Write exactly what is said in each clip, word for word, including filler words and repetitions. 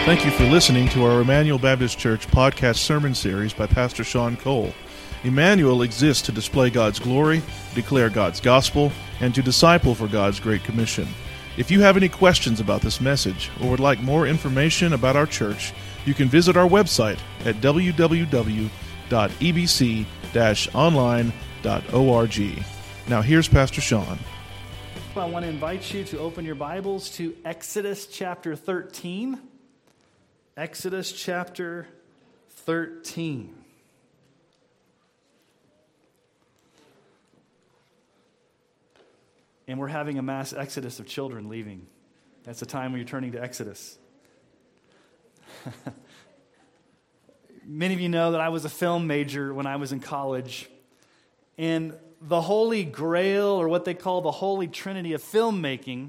Thank you for listening to our Emmanuel Baptist Church podcast sermon series by Pastor Sean Cole. Emmanuel exists to display God's glory, declare God's gospel, and to disciple for God's Great Commission. If you have any questions about this message or would like more information about our church, you can visit our website at w w w dot e b c dash online dot org. Now here's Pastor Sean. I want to invite you to open your Bibles to Exodus chapter thirteen. Exodus chapter thirteen. And we're having a mass exodus of children leaving. That's the time when you're turning to Exodus. Many of you know that I was a film major when I was in college. And the Holy Grail, or what they call the Holy Trinity of filmmaking,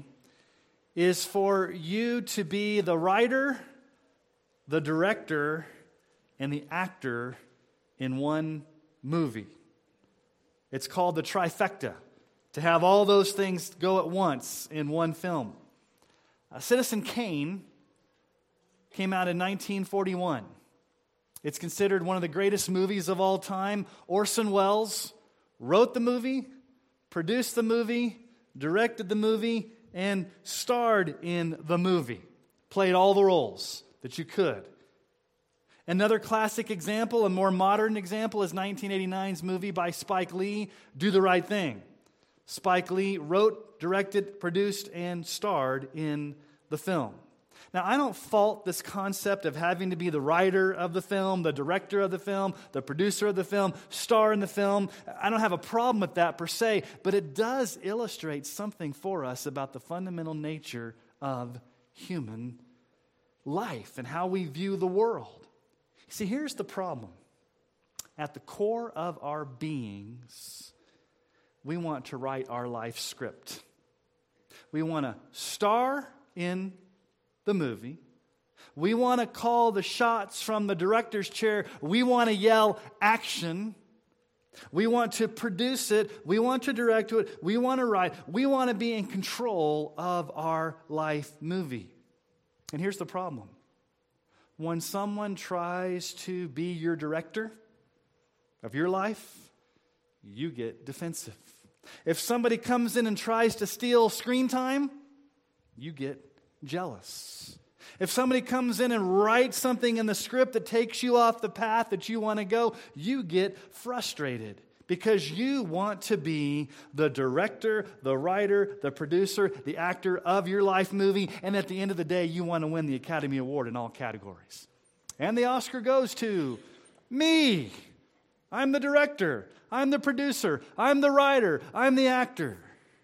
is for you to be the writer, the director, and the actor in one movie. It's called the trifecta, to have all those things go at once in one film. Uh, Citizen Kane came out in nineteen forty-one. It's considered one of the greatest movies of all time. Orson Welles wrote the movie, produced the movie, directed the movie, and starred in the movie. Played all the roles that you could. Another classic example, a more modern example, is nineteen eighty-nine's movie by Spike Lee, Do the Right Thing. Spike Lee wrote, directed, produced, and starred in the film. Now, I don't fault this concept of having to be the writer of the film, the director of the film, the producer of the film, star in the film. I don't have a problem with that per se, but it does illustrate something for us about the fundamental nature of human life and how we view the world. See, here's the problem. At the core of our beings, we want to write our life script. We want to star in the movie. We want to call the shots from the director's chair. We want to yell action. We want to produce it. We want to direct it. We want to write. We want to be in control of our life movie. And here's the problem. When someone tries to be your director of your life, you get defensive. If somebody comes in and tries to steal screen time, you get jealous. If somebody comes in and writes something in the script that takes you off the path that you want to go, you get frustrated because you want to be the director, the writer, the producer, the actor of your life movie, and at the end of the day, you want to win the Academy Award in all categories. And the Oscar goes to me. I'm the director. I'm the producer. I'm the writer. I'm the actor.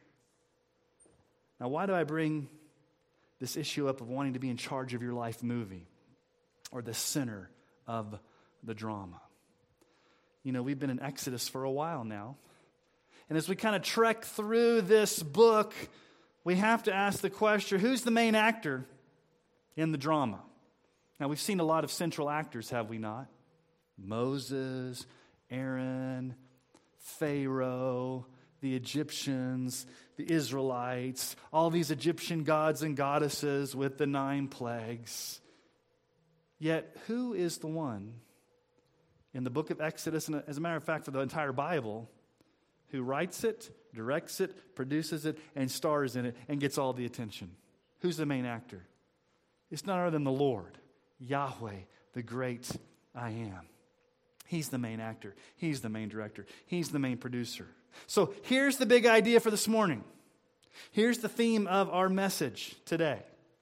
Now, why do I bring this issue up of wanting to be in charge of your life movie or the center of the drama? You know, we've been in Exodus for a while now. And as we kind of trek through this book, we have to ask the question, who's the main actor in the drama? Now, we've seen a lot of central actors, have we not? Moses, Aaron, Pharaoh, the Egyptians, the Israelites, all these Egyptian gods and goddesses with the nine plagues. Yet, who is the one in the book of Exodus, and as a matter of fact, for the entire Bible, who writes it, directs it, produces it, and stars in it, and gets all the attention? Who's the main actor? It's none other than the Lord, Yahweh, the great I Am. He's the main actor. He's the main director. He's the main producer. So here's the big idea for this morning. Here's the theme of our message today.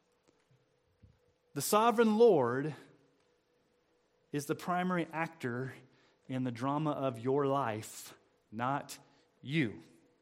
The sovereign Lord is the primary actor in the drama of your life, not you.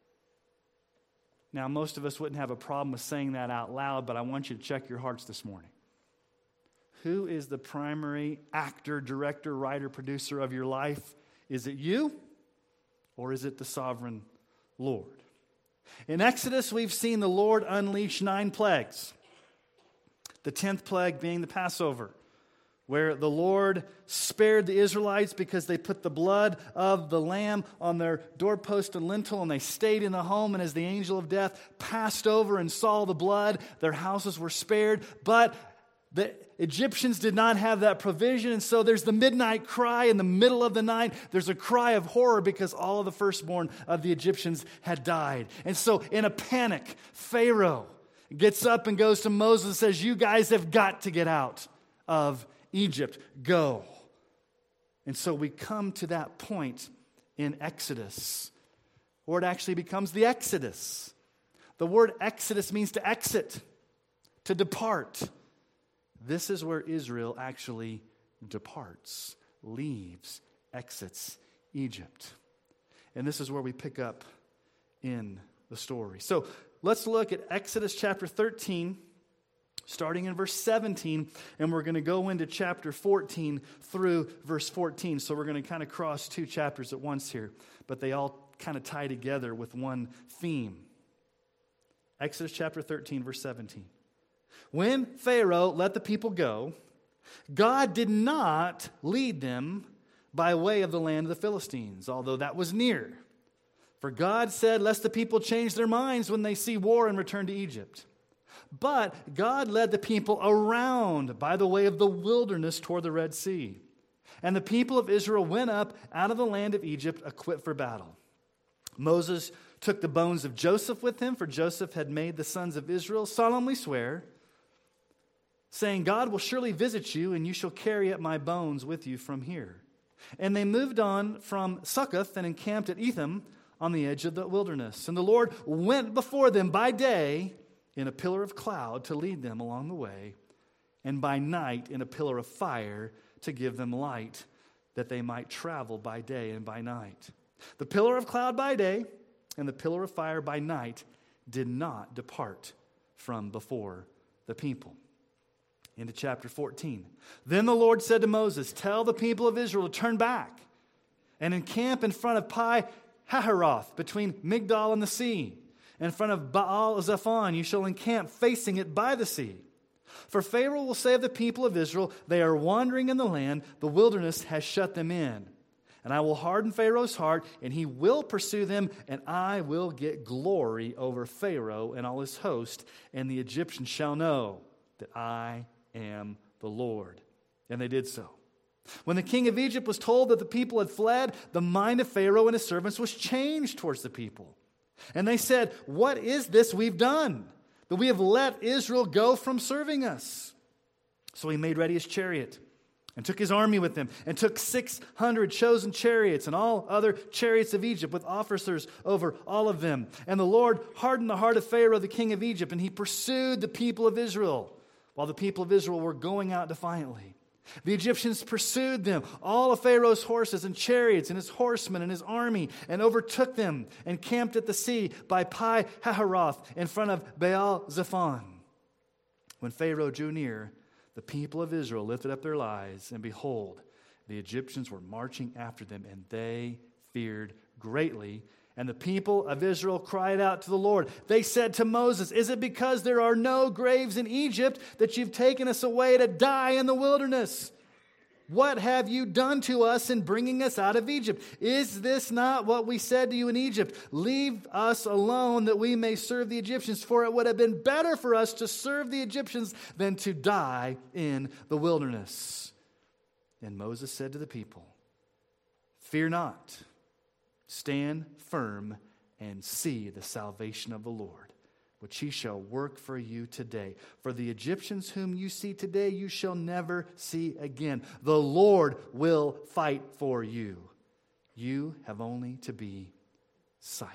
Now, most of us wouldn't have a problem with saying that out loud, but I want you to check your hearts this morning. Who is the primary actor, director, writer, producer of your life? Is it you, or is it the sovereign Lord? In Exodus, we've seen the Lord unleash nine plagues. The tenth plague being the Passover, where the Lord spared the Israelites because they put the blood of the lamb on their doorpost and lintel, and they stayed in the home, and as the angel of death passed over and saw the blood, their houses were spared. But The Egyptians did not have that provision, and so there's the midnight cry in the middle of the night. There's a cry of horror because all of the firstborn of the Egyptians had died. And so in a panic, Pharaoh gets up and goes to Moses and says, you guys have got to get out of Egypt. Go. And so we come to that point in Exodus, where it actually becomes the Exodus. The word Exodus means to exit, to depart. This is where Israel actually departs, leaves, exits Egypt. And this is where we pick up in the story. So let's look at Exodus chapter thirteen, starting in verse seventeen, and we're going to go into chapter fourteen through verse fourteen. So we're going to kind of cross two chapters at once here, but they all kind of tie together with one theme. Exodus chapter thirteen, verse seventeen. When Pharaoh let the people go, God did not lead them by way of the land of the Philistines, although that was near. For God said, lest the people change their minds when they see war and return to Egypt. But God led the people around by the way of the wilderness toward the Red Sea. And the people of Israel went up out of the land of Egypt equipped for battle. Moses took the bones of Joseph with him, for Joseph had made the sons of Israel solemnly swear, saying, God will surely visit you, and you shall carry up my bones with you from here. And they moved on from Succoth and encamped at Etham on the edge of the wilderness. And the Lord went before them by day in a pillar of cloud to lead them along the way, and by night in a pillar of fire to give them light, that they might travel by day and by night. The pillar of cloud by day and the pillar of fire by night did not depart from before the people. Into chapter fourteen. Then the Lord said to Moses, tell the people of Israel to turn back and encamp in front of Pi Hahiroth, between Migdol and the sea. In front of Baal Zephon you shall encamp, facing it by the sea. For Pharaoh will say of the people of Israel, they are wandering in the land, the wilderness has shut them in. And I will harden Pharaoh's heart, and he will pursue them, and I will get glory over Pharaoh and all his host, and the Egyptians shall know that I am the Lord. And they did so. When the king of Egypt was told that the people had fled, the mind of Pharaoh and his servants was changed towards the people. And they said, what is this we've done, that we have let Israel go from serving us? So he made ready his chariot and took his army with him, and took six hundred chosen chariots and all other chariots of Egypt with officers over all of them. And the Lord hardened the heart of Pharaoh, the king of Egypt, and he pursued the people of Israel while the people of Israel were going out defiantly. The Egyptians pursued them, all of Pharaoh's horses and chariots and his horsemen and his army, and overtook them and camped at the sea by Pi Hahiroth in front of Baal Zephon. When Pharaoh drew near, the people of Israel lifted up their eyes, and behold, the Egyptians were marching after them, and they feared greatly. And the people of Israel cried out to the Lord. They said to Moses, is it because there are no graves in Egypt that you've taken us away to die in the wilderness? What have you done to us in bringing us out of Egypt? Is this not what we said to you in Egypt? Leave us alone that we may serve the Egyptians, for it would have been better for us to serve the Egyptians than to die in the wilderness. And Moses said to the people, fear not, stand firm and see the salvation of the Lord, which he shall work for you today. For the Egyptians whom you see today, you shall never see again. The Lord will fight for you. You have only to be silent.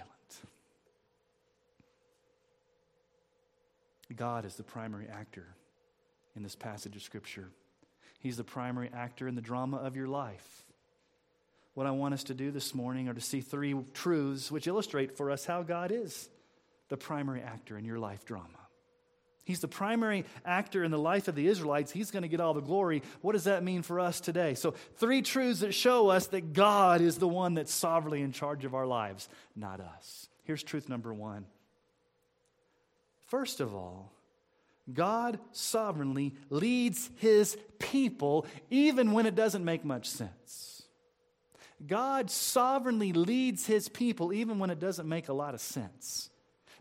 God is the primary actor in this passage of Scripture. He's the primary actor in the drama of your life. What I want us to do this morning are to see three truths which illustrate for us how God is the primary actor in your life drama. He's the primary actor in the life of the Israelites. He's going to get all the glory. What does that mean for us today? So three truths that show us that God is the one that's sovereignly in charge of our lives, not us. Here's truth number one. First of all, God sovereignly leads his people even when it doesn't make much sense. God sovereignly leads his people even when it doesn't make a lot of sense.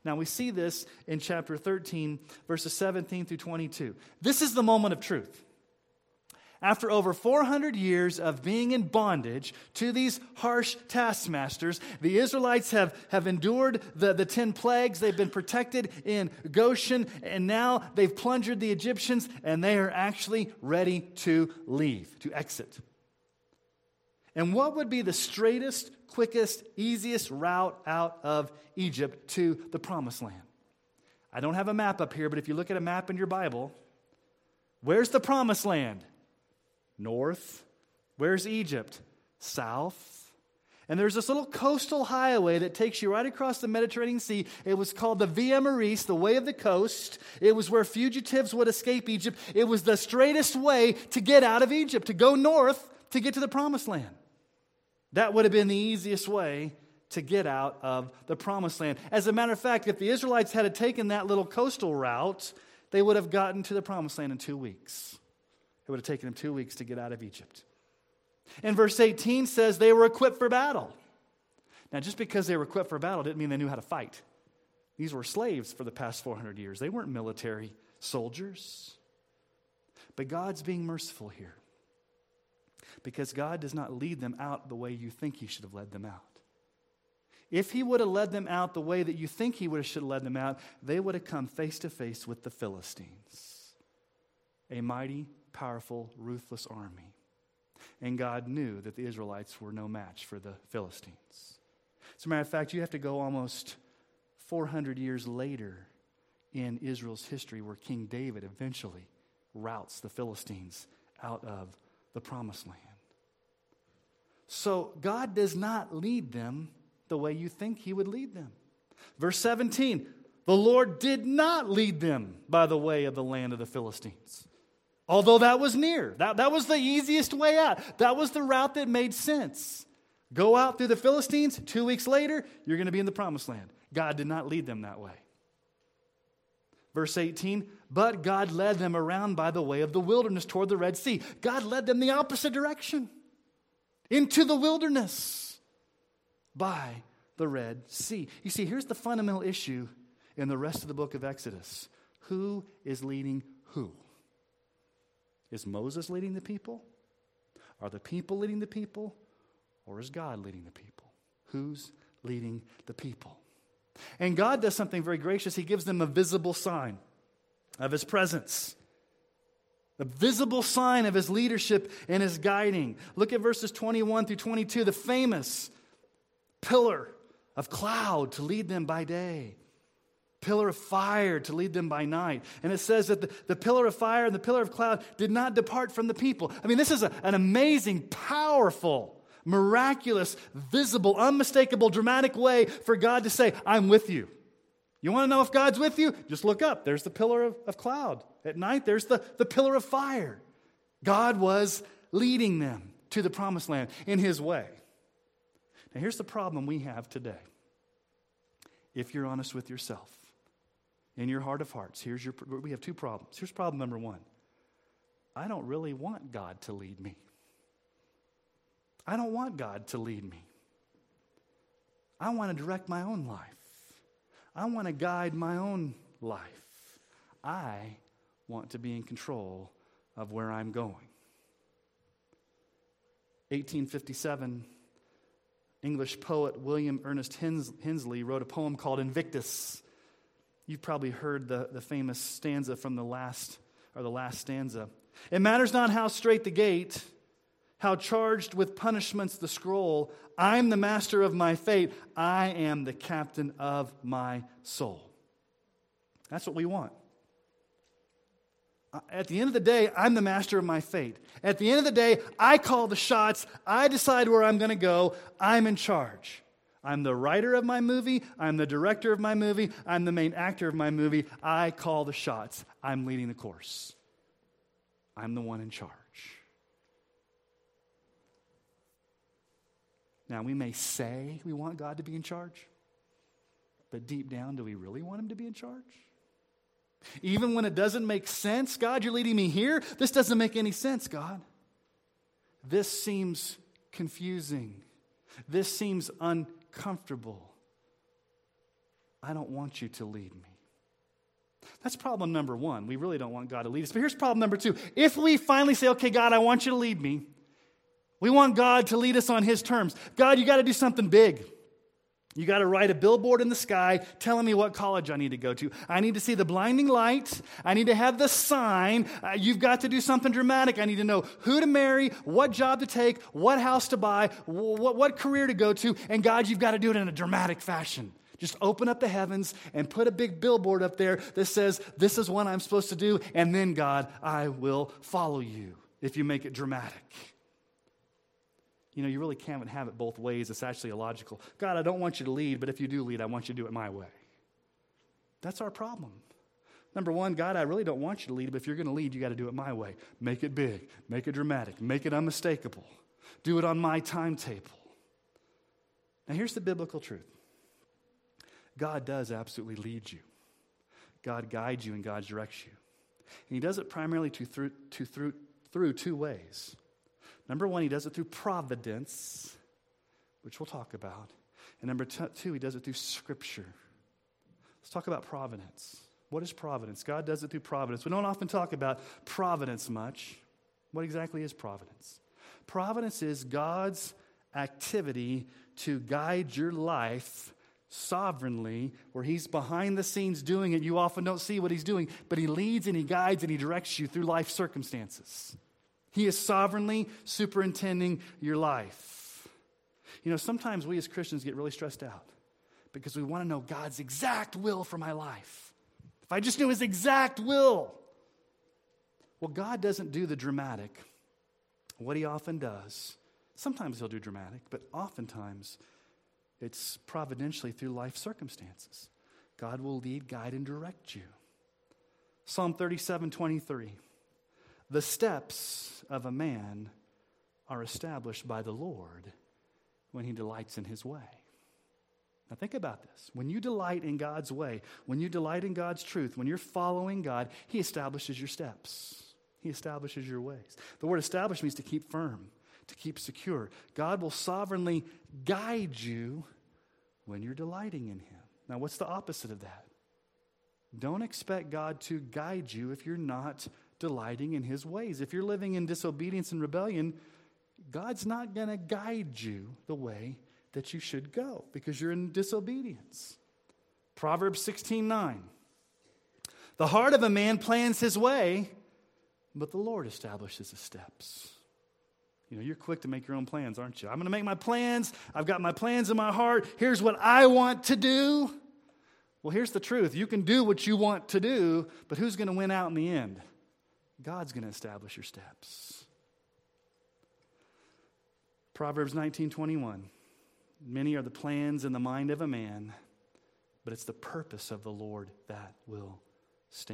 Now we see this in chapter thirteen, verses seventeen through twenty-two. This is the moment of truth. After over four hundred years of being in bondage to these harsh taskmasters, the Israelites have, have endured the, the ten plagues. They've been protected in Goshen, and now they've plundered the Egyptians, and they are actually ready to leave, to exit. And what would be the straightest, quickest, easiest route out of Egypt to the Promised Land? I don't have a map up here, but if you look at a map in your Bible, where's the Promised Land? North. Where's Egypt? South. And there's this little coastal highway that takes you right across the Mediterranean Sea. It was called the Via Maris, the way of the coast. It was where fugitives would escape Egypt. It was the straightest way to get out of Egypt, to go north to get to the Promised Land. That would have been the easiest way to get out of the Promised Land. As a matter of fact, if the Israelites had taken that little coastal route, they would have gotten to the Promised Land in two weeks. It would have taken them two weeks to get out of Egypt. And verse eighteen says they were equipped for battle. Now, just because they were equipped for battle didn't mean they knew how to fight. These were slaves for the past four hundred years. They weren't military soldiers. But God's being merciful here, because God does not lead them out the way you think He should have led them out. If He would have led them out the way that you think He would have should have led them out, they would have come face to face with the Philistines, a mighty, powerful, ruthless army. And God knew that the Israelites were no match for the Philistines. As a matter of fact, you have to go almost four hundred years later in Israel's history where King David eventually routs the Philistines out of the Promised Land. So God does not lead them the way you think He would lead them. Verse seventeen, the Lord did not lead them by the way of the land of the Philistines. Although that was near. That, that was the easiest way out. That was the route that made sense. Go out through the Philistines. Two weeks later, you're going to be in the Promised Land. God did not lead them that way. Verse eighteen, but God led them around by the way of the wilderness toward the Red Sea. God led them the opposite direction, into the wilderness by the Red Sea. You see, here's the fundamental issue in the rest of the book of Exodus. Who is leading who? Is Moses leading the people? Are the people leading the people? Or is God leading the people? Who's leading the people? And God does something very gracious. He gives them a visible sign of His presence. A visible sign of His leadership and His guiding. Look at verses twenty-one through twenty-two. The famous pillar of cloud to lead them by day. Pillar of fire to lead them by night. And it says that the, the pillar of fire and the pillar of cloud did not depart from the people. I mean, this is a, an amazing, powerful, miraculous, visible, unmistakable, dramatic way for God to say, I'm with you. You want to know if God's with you? Just look up. There's the pillar of, of cloud. At night, there's the, the pillar of fire. God was leading them to the Promised Land in His way. Now, here's the problem we have today. If you're honest with yourself, in your heart of hearts, here's your. We have two problems. Here's problem number one. I don't really want God to lead me. I don't want God to lead me. I want to direct my own life. I want to guide my own life. I want to be in control of where I'm going. eighteen fifty-seven, English poet William Ernest Hensley wrote a poem called Invictus. You've probably heard the, the famous stanza from the last, or the last stanza. It matters not how straight the gate, how charged with punishments the scroll. I'm the master of my fate. I am the captain of my soul. That's what we want. At the end of the day, I'm the master of my fate. At the end of the day, I call the shots. I decide where I'm going to go. I'm in charge. I'm the writer of my movie. I'm the director of my movie. I'm the main actor of my movie. I call the shots. I'm leading the course. I'm the one in charge. Now, we may say we want God to be in charge, but deep down, do we really want Him to be in charge? Even when it doesn't make sense, God, you're leading me here. This doesn't make any sense, God. This seems confusing. This seems uncomfortable. I don't want you to lead me. That's problem number one. We really don't want God to lead us. But here's problem number two. If we finally say, okay, God, I want you to lead me, we want God to lead us on His terms. God, you got to do something big. You got to write a billboard in the sky telling me what college I need to go to. I need to see the blinding light. I need to have the sign. Uh, you've got to do something dramatic. I need to know who to marry, what job to take, what house to buy, what, what career to go to. And God, you've got to do it in a dramatic fashion. Just open up the heavens and put a big billboard up there that says, this is what I'm supposed to do. And then, God, I will follow you if you make it dramatic. You know, you really can't have it both ways. It's actually illogical. God, I don't want you to lead, but if you do lead, I want you to do it my way. That's our problem. Number one, God, I really don't want you to lead, but if you're going to lead, you got to do it my way. Make it big. Make it dramatic. Make it unmistakable. Do it on my timetable. Now, here's the biblical truth. God does absolutely lead you. God guides you and God directs you. And He does it primarily to, through, to, through, through two ways. Number one, He does it through providence, which we'll talk about. And number two, He does it through Scripture. Let's talk about providence. What is providence? God does it through providence. We don't often talk about providence much. What exactly is providence? Providence is God's activity to guide your life sovereignly, where He's behind the scenes doing it. You often don't see what He's doing, but He leads and He guides and He directs you through life circumstances. He is sovereignly superintending your life. You know, sometimes we as Christians get really stressed out because we want to know God's exact will for my life. If I just knew His exact will. Well, God doesn't do the dramatic. What He often does, sometimes He'll do dramatic, but oftentimes it's providentially through life circumstances. God will lead, guide, and direct you. Psalm thirty-seven twenty-three. The steps of a man are established by the Lord when he delights in His way. Now think about this. When you delight in God's way, when you delight in God's truth, when you're following God, He establishes your steps. He establishes your ways. The word establish means to keep firm, to keep secure. God will sovereignly guide you when you're delighting in Him. Now what's the opposite of that? Don't expect God to guide you if you're not delighting in His ways. If you're living in disobedience and rebellion, God's not going to guide you the way that you should go because you're in disobedience. Proverbs sixteen nine. The heart of a man plans his way, but the Lord establishes his steps. You know, you're quick to make your own plans, aren't you? I'm going to make my plans. I've got my plans in my heart. Here's what I want to do. Well, here's the truth. You can do what you want to do, but who's going to win out in the end? God's going to establish your steps. Proverbs nineteen twenty-one. Many are the plans in the mind of a man, but it's the purpose of the Lord that will stand.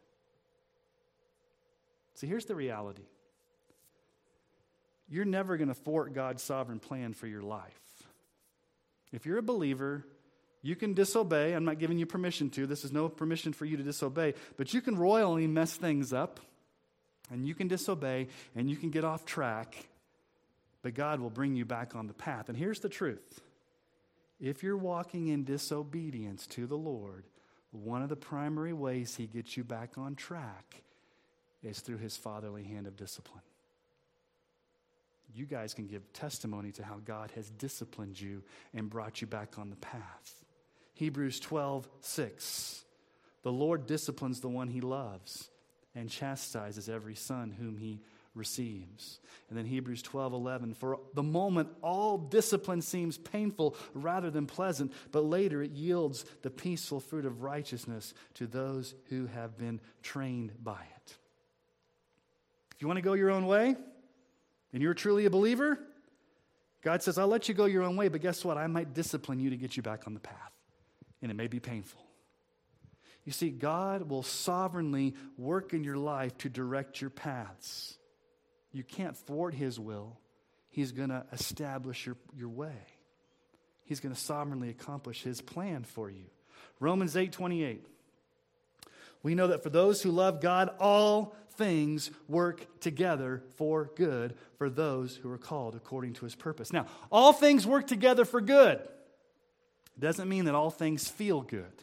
See, here's the reality. You're never going to thwart God's sovereign plan for your life. If you're a believer, you can disobey. I'm not giving you permission to. This is no permission for you to disobey. But you can royally mess things up. And you can disobey. And you can get off track. But God will bring you back on the path. And here's the truth. If you're walking in disobedience to the Lord, one of the primary ways He gets you back on track is through His fatherly hand of discipline. You guys can give testimony to how God has disciplined you and brought you back on the path. Hebrews twelve six. The Lord disciplines the one He loves and chastises every son whom He receives. And then Hebrews twelve eleven. For the moment, all discipline seems painful rather than pleasant, but later it yields the peaceful fruit of righteousness to those who have been trained by it. If you want to go your own way, and you're truly a believer, God says, I'll let you go your own way, but guess what? I might discipline you to get you back on the path. And it may be painful. You see, God will sovereignly work in your life to direct your paths. You can't thwart His will. He's going to establish your, your way. He's going to sovereignly accomplish His plan for you. Romans eight twenty-eight. We know that for those who love God, all things work together for good for those who are called according to His purpose. Now, all things work together for good. doesn't mean that all things feel good.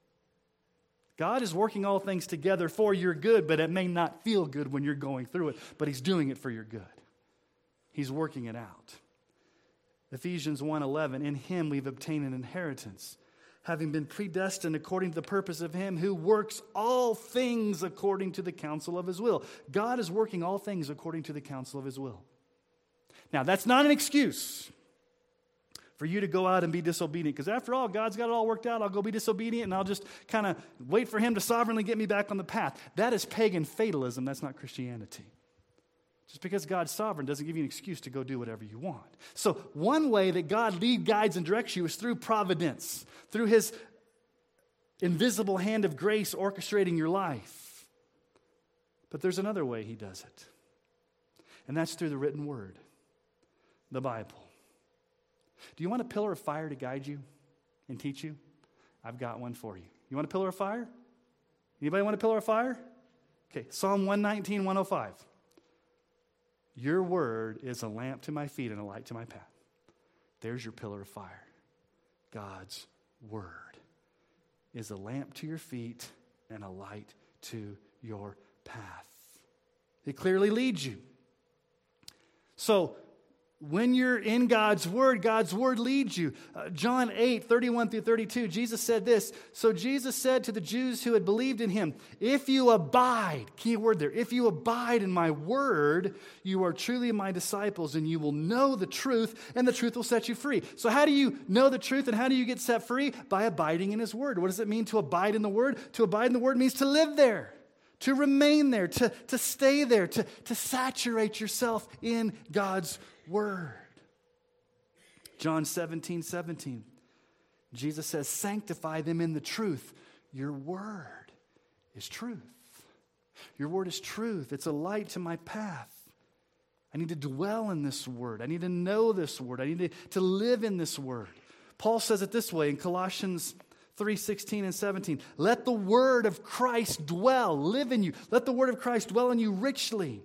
God is working all things together for your good, but it may not feel good when you're going through it, but He's doing it for your good. He's working it out. Ephesians one eleven, in Him we've obtained an inheritance, having been predestined according to the purpose of Him who works all things according to the counsel of His will. God is working all things according to the counsel of His will. Now, that's not an excuse for you to go out and be disobedient, because after all, God's got it all worked out. I'll go be disobedient and I'll just kind of wait for Him to sovereignly get me back on the path. That is pagan fatalism. That's not Christianity. Just because God's sovereign doesn't give you an excuse to go do whatever you want. So one way that God leads, guides, and directs you is through providence, through His invisible hand of grace orchestrating your life. But there's another way He does it, and that's through the written word, the Bible. Do you want a pillar of fire to guide you and teach you? I've got one for you. You want a pillar of fire? Anybody want a pillar of fire? Okay, Psalm one nineteen, one oh five. Your word is a lamp to my feet and a light to my path. There's your pillar of fire. God's word is a lamp to your feet and a light to your path. It clearly leads you. So, when you're in God's word, God's word leads you. Uh, John eight, thirty-one through thirty-two, Jesus said this. So Jesus said to the Jews who had believed in Him, if you abide, key word there, if you abide in my word, you are truly my disciples and you will know the truth and the truth will set you free. So how do you know the truth and how do you get set free? By abiding in His word. What does it mean to abide in the word? To abide in the word means to live there, to remain there, to, to stay there, to, to saturate yourself in God's word. John seventeen, seventeen. Jesus says, sanctify them in the truth. Your word is truth. Your word is truth. It's a light to my path. I need to dwell in this word. I need to know this word. I need to, to live in this word. Paul says it this way in Colossians three, sixteen and seventeen. Let the word of Christ dwell, live in you. Let the word of Christ dwell in you richly,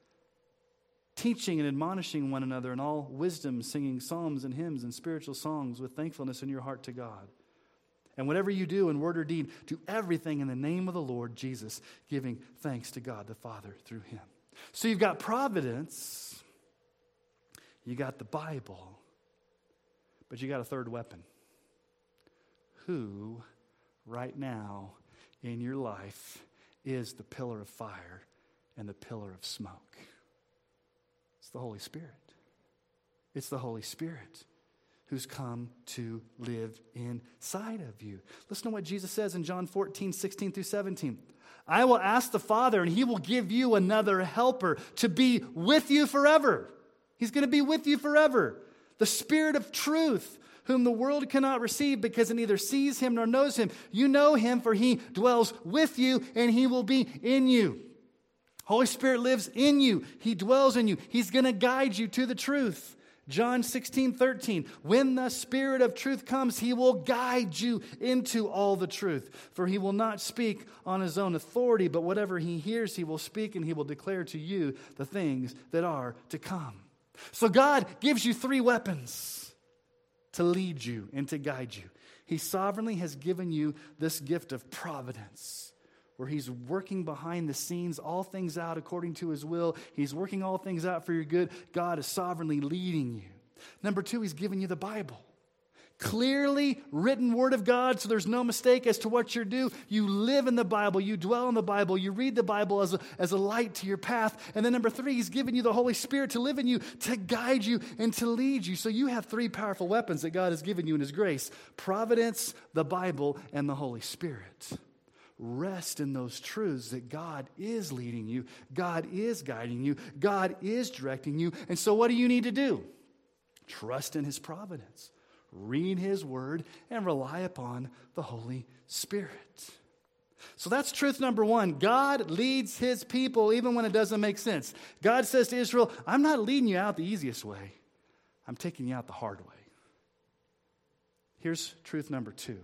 teaching and admonishing one another in all wisdom, singing psalms and hymns and spiritual songs with thankfulness in your heart to God. And whatever you do in word or deed, do everything in the name of the Lord Jesus, giving thanks to God the Father through Him. So you've got providence, you got the Bible, but you got a third weapon. Who right now in your life is the pillar of fire and the pillar of smoke? It's the Holy Spirit. It's the Holy Spirit who's come to live inside of you. Listen to what Jesus says in John fourteen, sixteen through seventeen. I will ask the Father, and He will give you another helper to be with you forever. He's going to be with you forever. The Spirit of truth, whom the world cannot receive because it neither sees Him nor knows Him. You know Him, for He dwells with you, and He will be in you. Holy Spirit lives in you. He dwells in you. He's going to guide you to the truth. John sixteen, thirteen. When the Spirit of truth comes, He will guide you into all the truth. For He will not speak on His own authority, but whatever He hears, He will speak, and He will declare to you the things that are to come. So God gives you three weapons to lead you and to guide you. He sovereignly has given you this gift of providence, where He's working behind the scenes, all things out according to His will. He's working all things out for your good. God is sovereignly leading you. Number two, He's given you the Bible. Clearly written Word of God, so there's no mistake as to what you're due. You live in the Bible. You dwell in the Bible. You read the Bible as a, as a light to your path. And then number three, He's given you the Holy Spirit to live in you, to guide you, and to lead you. So you have three powerful weapons that God has given you in His grace: providence, the Bible, and the Holy Spirit. Rest in those truths that God is leading you, God is guiding you, God is directing you. And so what do you need to do? Trust in His providence, read His word, and rely upon the Holy Spirit. So that's truth number one. God leads His people even when it doesn't make sense. God says to Israel, I'm not leading you out the easiest way. I'm taking you out the hard way. Here's truth number two.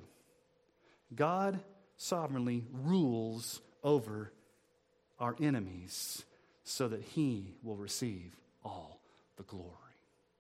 God sovereignly rules over our enemies so that He will receive all the glory.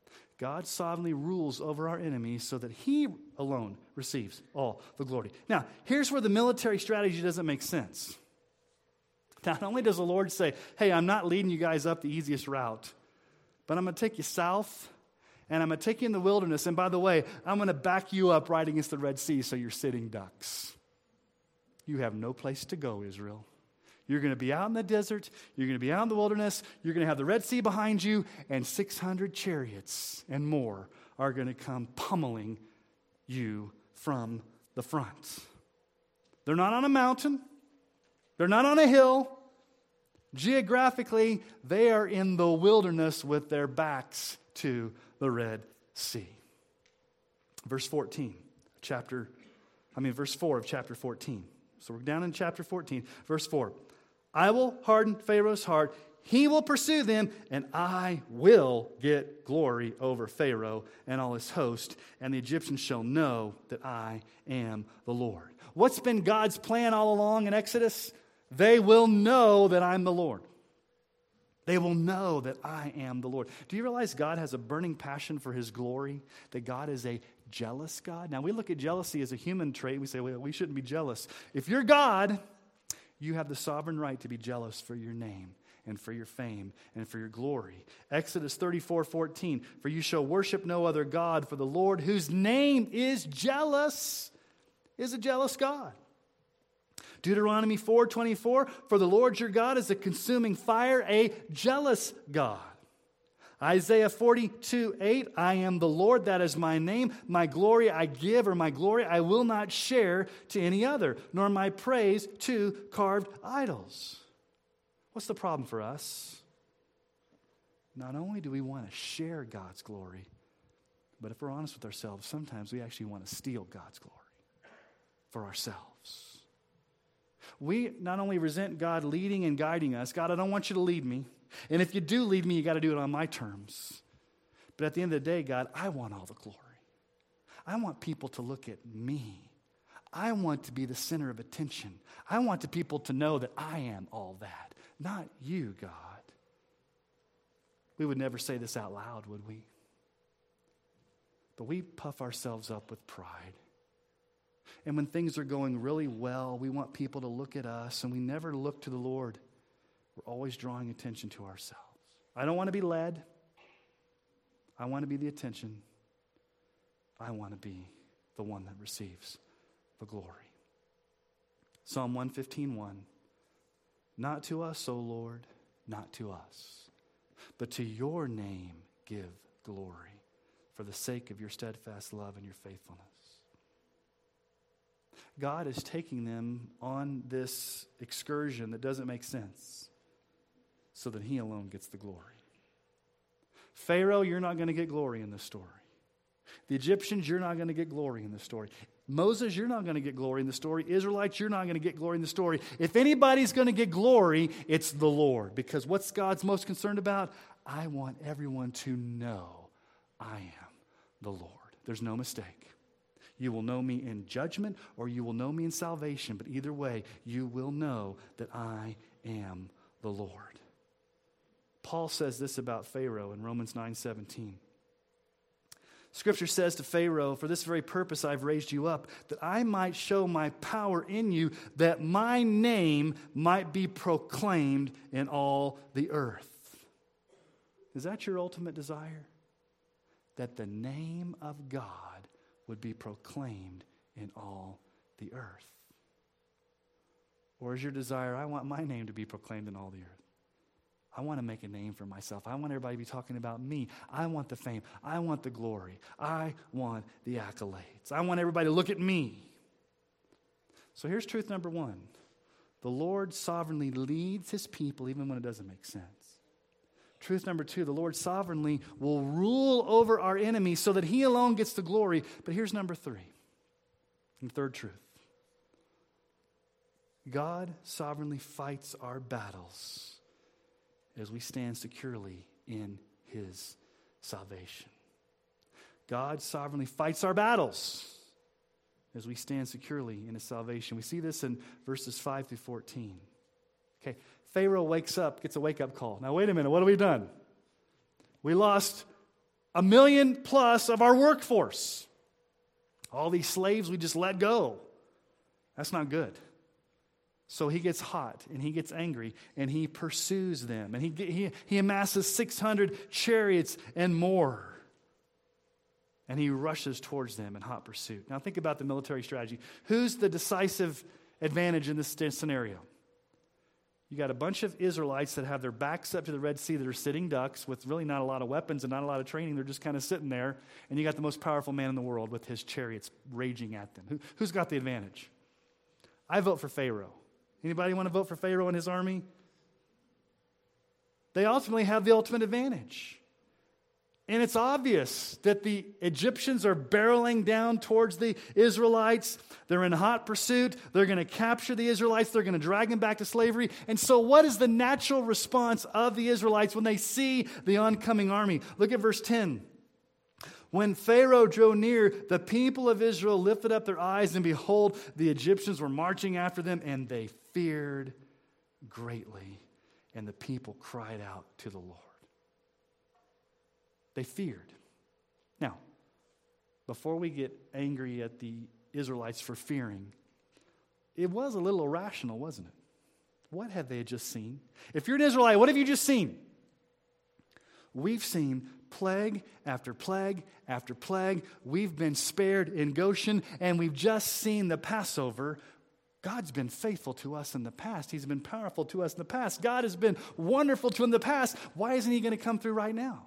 God sovereignly rules over our enemies so that he alone receives all the glory. Now, here's where the military strategy doesn't make sense. Not only does the Lord say, hey, I'm not leading you guys up the easiest route, but I'm going to take you south, and I'm going to take you in the wilderness. And by the way, I'm going to back you up right against the Red Sea so you're sitting ducks. You have no place to go, Israel. You're going to be out in the desert. You're going to be out in the wilderness. You're going to have the Red Sea behind you, and six hundred chariots and more are going to come pummeling you from the front. They're not on a mountain. They're not on a hill. Geographically, they are in the wilderness with their backs to the Red Sea. Verse fourteen, chapter, I mean, verse four of chapter fourteen. So we're down in chapter fourteen, verse four. I will harden Pharaoh's heart. He will pursue them, and I will get glory over Pharaoh and all his host, and the Egyptians shall know that I am the Lord. What's been God's plan all along in Exodus? They will know that I'm the Lord. They will know that I am the Lord. Do you realize God has a burning passion for his glory? That God is a jealous God? Now, we look at jealousy as a human trait. We say, well, we shouldn't be jealous. If you're God, you have the sovereign right to be jealous for your name and for your fame and for your glory. Exodus thirty-four fourteen, for you shall worship no other God, for the Lord, whose name is jealous, is a jealous God. Deuteronomy four twenty-four, for the Lord your God is a consuming fire, a jealous God. Isaiah forty-two eight, I am the Lord, that is my name. My glory I give, or my glory I will not share to any other, nor my praise to carved idols. What's the problem for us? Not only do we want to share God's glory, but if we're honest with ourselves, sometimes we actually want to steal God's glory for ourselves. We not only resent God leading and guiding us. God, I don't want you to lead me. And if you do lead me, you got to do it on my terms. But at the end of the day, God, I want all the glory. I want people to look at me. I want to be the center of attention. I want the people to know that I am all that, not you, God. We would never say this out loud, would we? But we puff ourselves up with pride. And when things are going really well, we want people to look at us, and we never look to the Lord. We're always drawing attention to ourselves. I don't want to be led. I want to be the attention. I want to be the one that receives the glory. Psalm one fifteen one. Not to us, O Lord, not to us, but to your name give glory for the sake of your steadfast love and your faithfulness. God is taking them on this excursion that doesn't make sense so that he alone gets the glory. Pharaoh, you're not going to get glory in this story. The Egyptians, you're not going to get glory in this story. Moses, you're not going to get glory in the story. Israelites, you're not going to get glory in the story. If anybody's going to get glory, it's the Lord. Because what's God's most concerned about? I want everyone to know I am the Lord. There's no mistake. You will know me in judgment or you will know me in salvation. But either way, you will know that I am the Lord. Paul says this about Pharaoh in Romans nine seventeen. Scripture says to Pharaoh, for this very purpose I've raised you up, that I might show my power in you, that my name might be proclaimed in all the earth. Is that your ultimate desire? That the name of God would be proclaimed in all the earth? Or is your desire, I want my name to be proclaimed in all the earth? I want to make a name for myself. I want everybody to be talking about me. I want the fame. I want the glory. I want the accolades. I want everybody to look at me. So here's truth number one. The Lord sovereignly leads his people even when it doesn't make sense. Truth number two, the Lord sovereignly will rule over our enemies so that he alone gets the glory. But here's number three, and third truth. God sovereignly fights our battles as we stand securely in his salvation. God sovereignly fights our battles as we stand securely in his salvation. We see this in verses five through fourteen. Okay, Pharaoh wakes up, gets a wake-up call. Now, wait a minute, what have we done? We lost a million plus of our workforce. All these slaves we just let go. That's not good. So he gets hot and he gets angry and he pursues them. And he, he, he amasses six hundred chariots and more. And he rushes towards them in hot pursuit. Now think about the military strategy. Who's the decisive advantage in this scenario? You got a bunch of Israelites that have their backs up to the Red Sea that are sitting ducks with really not a lot of weapons and not a lot of training. They're just kind of sitting there. And you got the most powerful man in the world with his chariots raging at them. Who, who's got the advantage? I vote for Pharaoh. Anybody want to vote for Pharaoh and his army? They ultimately have the ultimate advantage. And it's obvious that the Egyptians are barreling down towards the Israelites. They're in hot pursuit. They're going to capture the Israelites. They're going to drag them back to slavery. And so what is the natural response of the Israelites when they see the oncoming army? Look at verse ten. When Pharaoh drew near, the people of Israel lifted up their eyes, and behold, the Egyptians were marching after them, and they feared greatly. And the people cried out to the Lord. They feared. Now, before we get angry at the Israelites for fearing, it was a little irrational, wasn't it? What had they just seen? If you're an Israelite, what have you just seen? We've seen plague after plague after plague. We've been spared in Goshen, and we've just seen the Passover. God's been faithful to us in the past. He's been powerful to us in the past. God has been wonderful to us in the past. Why isn't he going to come through right now?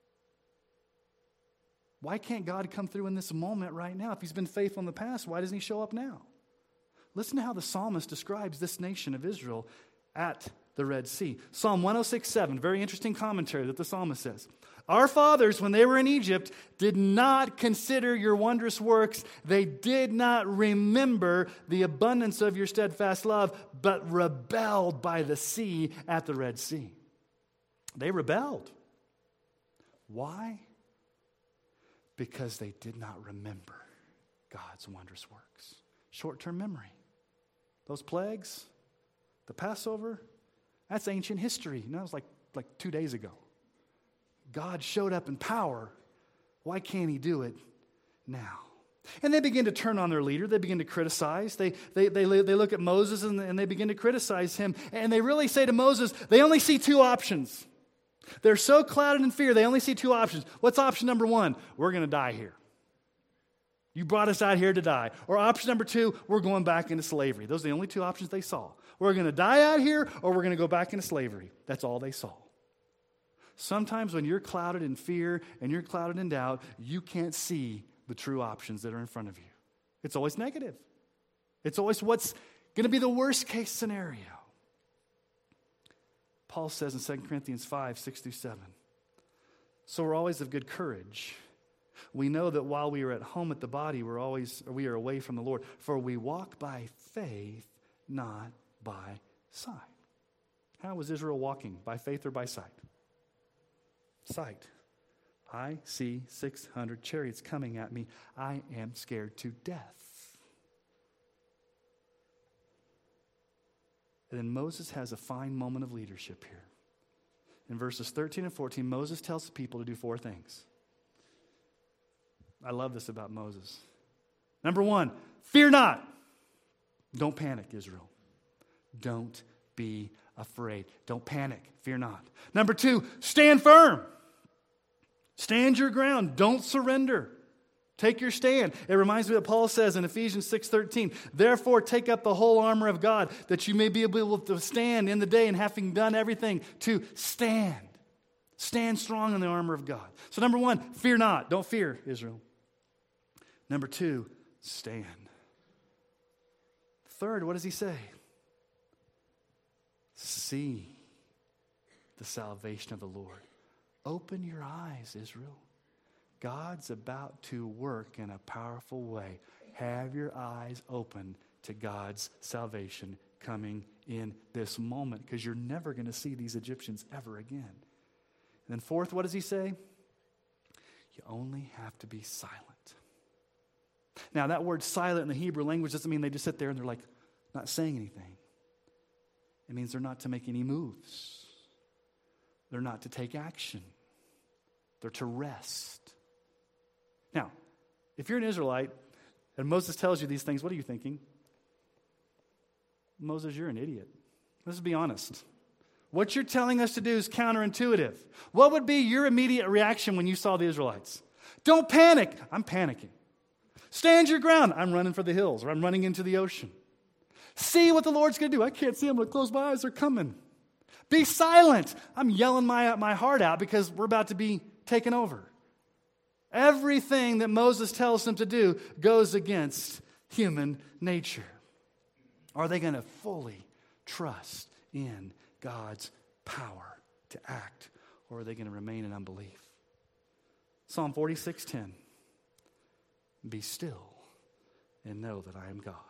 Why can't God come through in this moment right now? If he's been faithful in the past, why doesn't he show up now? Listen to how the psalmist describes this nation of Israel at the Red Sea. Psalm one oh six seven, very interesting commentary that the psalmist says. Our fathers, when they were in Egypt, did not consider your wondrous works. They did not remember the abundance of your steadfast love, but rebelled by the sea at the Red Sea. They rebelled. Why? Because they did not remember God's wondrous works. Short-term memory. Those plagues, the Passover, that's ancient history. You know, it was like, like two days ago. God showed up in power. Why can't he do it now? And they begin to turn on their leader. They begin to criticize. They, they, they, they look at Moses and, and they begin to criticize him. And they really say to Moses, they only see two options. They're so clouded in fear, they only see two options. What's option number one? We're going to die here. You brought us out here to die. Or option number two, we're going back into slavery. Those are the only two options they saw. We're going to die out here, or we're going to go back into slavery. That's all they saw. Sometimes when you're clouded in fear and you're clouded in doubt, you can't see the true options that are in front of you. It's always negative. It's always what's going to be the worst case scenario. Paul says in Second Corinthians five, six through seven, so we're always of good courage. We know that while we are at home at the body, we're always, or we are away from the Lord. For we walk by faith, not by sight. How was Israel walking? By faith or by sight? Sight. I see six hundred chariots coming at me. I am scared to death. And then Moses has a fine moment of leadership here. In verses thirteen and fourteen, Moses tells the people to do four things. I love this about Moses. Number one, fear not. Don't panic, Israel. Don't be afraid. Don't panic. Fear not. Number two, stand firm. Stand your ground. Don't surrender. Take your stand. It reminds me of what Paul says in Ephesians six thirteen. Therefore, take up the whole armor of God, that you may be able to stand in the day, and having done everything, to stand. Stand strong in the armor of God. So number one, fear not. Don't fear, Israel. Number two, stand. Third, what does he say? See the salvation of the Lord. Open your eyes, Israel. God's about to work in a powerful way. Have your eyes open to God's salvation coming in this moment, because you're never going to see these Egyptians ever again. And then fourth, what does he say? You only have to be silent. Now, that word silent in the Hebrew language doesn't mean they just sit there and they're like not saying anything. It means they're not to make any moves. They're not to take action. They're to rest. Now, if you're an Israelite and Moses tells you these things, what are you thinking? Moses, you're an idiot. Let's be honest. What you're telling us to do is counterintuitive. What would be your immediate reaction when you saw the Israelites? Don't panic. I'm panicking. Stand your ground. I'm running for the hills, or I'm running into the ocean. See what the Lord's going to do. I can't see them. I'm going to close my eyes. They're coming. Be silent. I'm yelling my, my heart out because we're about to be taken over. Everything that Moses tells them to do goes against human nature. Are they going to fully trust in God's power to act, or are they going to remain in unbelief? Psalm forty-six ten. Be still and know that I am God.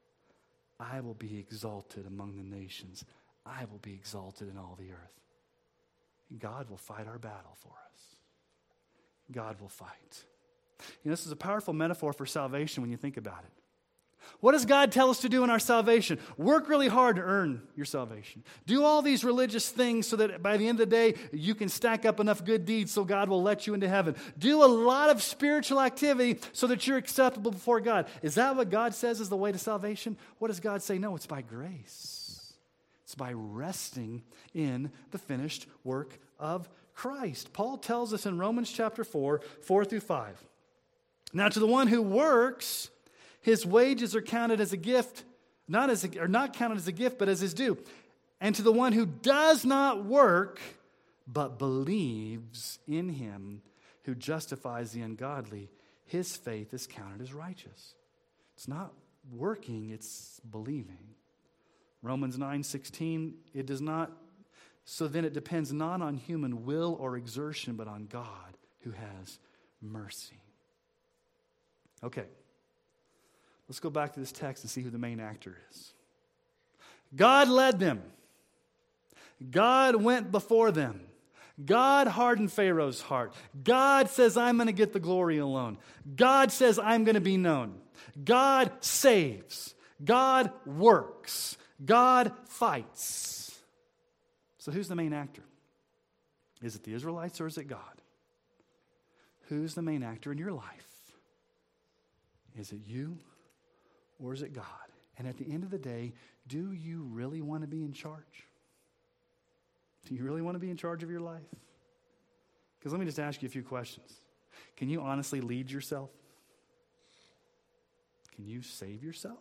I will be exalted among the nations. I will be exalted in all the earth. God will fight our battle for us. God will fight. You know, this is a powerful metaphor for salvation when you think about it. What does God tell us to do in our salvation? Work really hard to earn your salvation. Do all these religious things so that by the end of the day, you can stack up enough good deeds so God will let you into heaven. Do a lot of spiritual activity so that you're acceptable before God. Is that what God says is the way to salvation? What does God say? No, it's by grace. It's by resting in the finished work of Christ. Paul tells us in Romans chapter four, four through five. Now to the one who works, his wages are counted as a gift, not as a, or not counted as a gift, but as his due. And to the one who does not work, but believes in him who justifies the ungodly, his faith is counted as righteous. It's not working, it's believing. Romans nine sixteen, it does not, so then it depends not on human will or exertion, but on God who has mercy. Okay. Let's go back to this text and see who the main actor is. God led them. God went before them. God hardened Pharaoh's heart. God says, I'm going to get the glory alone. God says, I'm going to be known. God saves. God works. God fights. So who's the main actor? Is it the Israelites or is it God? Who's the main actor in your life? Is it you? Or is it God? And at the end of the day, do you really want to be in charge? Do you really want to be in charge of your life? Because let me just ask you a few questions. Can you honestly lead yourself? Can you save yourself?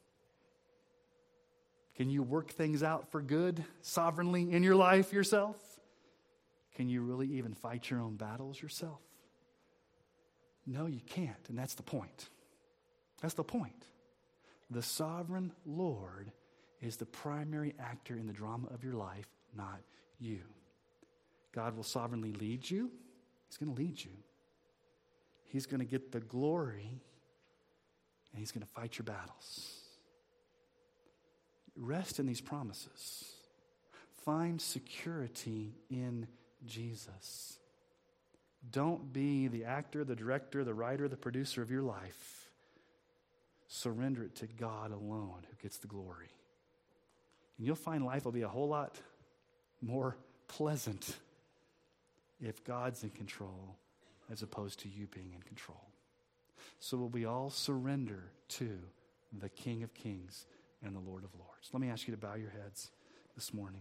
Can you work things out for good sovereignly in your life yourself? Can you really even fight your own battles yourself? No, you can't, and that's the point. That's the point. The sovereign Lord is the primary actor in the drama of your life, not you. God will sovereignly lead you. He's going to lead you. He's going to get the glory, and he's going to fight your battles. Rest in these promises. Find security in Jesus. Don't be the actor, the director, the writer, the producer of your life. Surrender it to God alone who gets the glory. And you'll find life will be a whole lot more pleasant if God's in control as opposed to you being in control. So will we all surrender to the King of Kings and the Lord of Lords. Let me ask you to bow your heads this morning.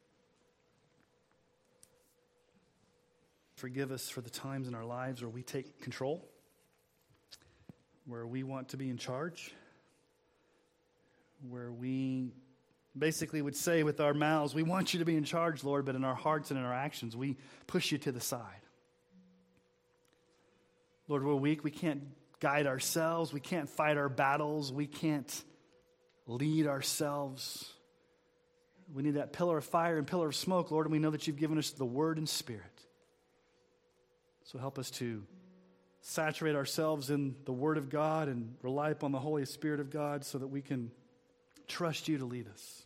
Forgive us for the times in our lives where we take control, where we want to be in charge, where we basically would say with our mouths, we want you to be in charge, Lord, but in our hearts and in our actions, we push you to the side. Lord, we're weak. We can't guide ourselves. We can't fight our battles. We can't lead ourselves. We need that pillar of fire and pillar of smoke, Lord, and we know that you've given us the Word and Spirit. So help us to saturate ourselves in the Word of God and rely upon the Holy Spirit of God so that we can trust you to lead us.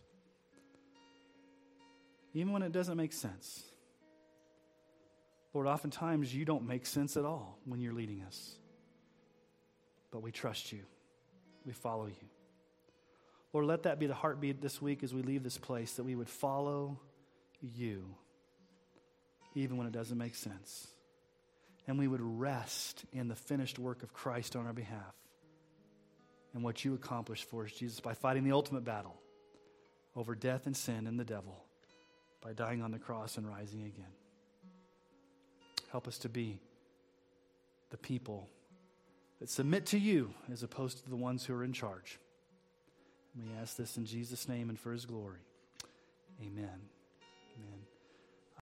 Even when it doesn't make sense. Lord, oftentimes you don't make sense at all when you're leading us. But we trust you. We follow you. Lord, let that be the heartbeat this week as we leave this place, that we would follow you even when it doesn't make sense. and we would rest in the finished work of Christ on our behalf and what you accomplished for us, Jesus, by fighting the ultimate battle over death and sin and the devil, by dying on the cross and rising again. Help us to be the people that submit to you as opposed to the ones who are in charge. And we ask this in Jesus' name and for his glory. Amen. Amen.